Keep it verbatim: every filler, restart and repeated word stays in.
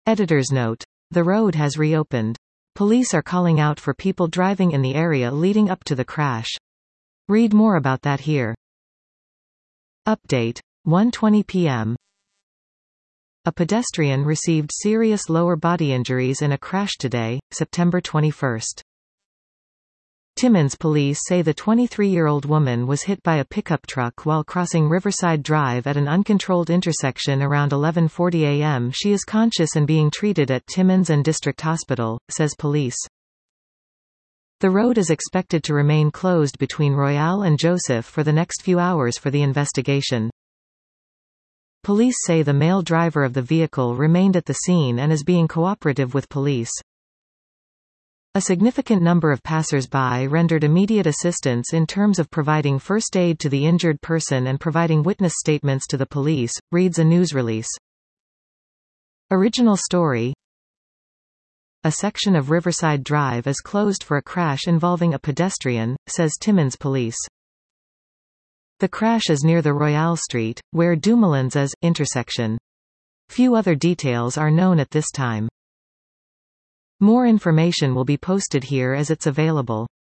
Editor's note. The road has reopened. Police are calling out for people driving in the area leading up to the crash. Read more about that here. Update. one twenty p m A pedestrian received serious lower body injuries in a crash today, September twenty-first. Timmins police say the twenty-three-year-old woman was hit by a pickup truck while crossing Riverside Drive at an uncontrolled intersection around eleven forty a m She is conscious and being treated at Timmins and District Hospital, says police. The road is expected to remain closed between Royale and Joseph for the next few hours for the investigation. Police say the male driver of the vehicle remained at the scene and is being cooperative with police. A significant number of passers-by rendered immediate assistance in terms of providing first aid to the injured person and providing witness statements to the police, reads a news release. Original story. A section of Riverside Drive is closed for a crash involving a pedestrian, says Timmins police. The crash is near the Royale Street, where Dumoulins is, intersection. Few other details are known at this time. More information will be posted here as it's available.